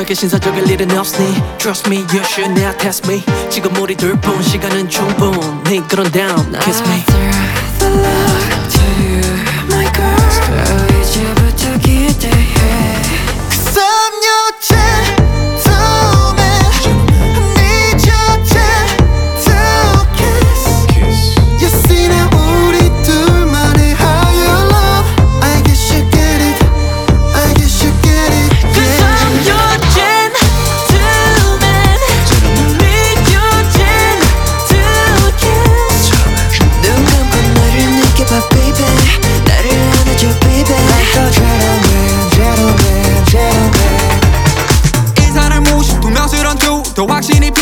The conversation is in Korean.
너에게 신사적일 일은 없으니 Trust me, you should not test me. 지금 우리 둘뿐 시간은 충분히 그런 다음 kiss me. I threw the love to you, my girl. 이제부터 기대해. Cause I'm your gentleman. Need your gentle kiss. You see now 우리 둘만의 higher love. I guess you get it. I guess you get it. Cause I'm your gentleman. Need your gentle kiss. 눈 감고 너를 느껴봐 baby. 나를 안아줘 baby. Like a gentleman, gentleman, gentleman. 인사를 무시 투명스런 투 더 확신이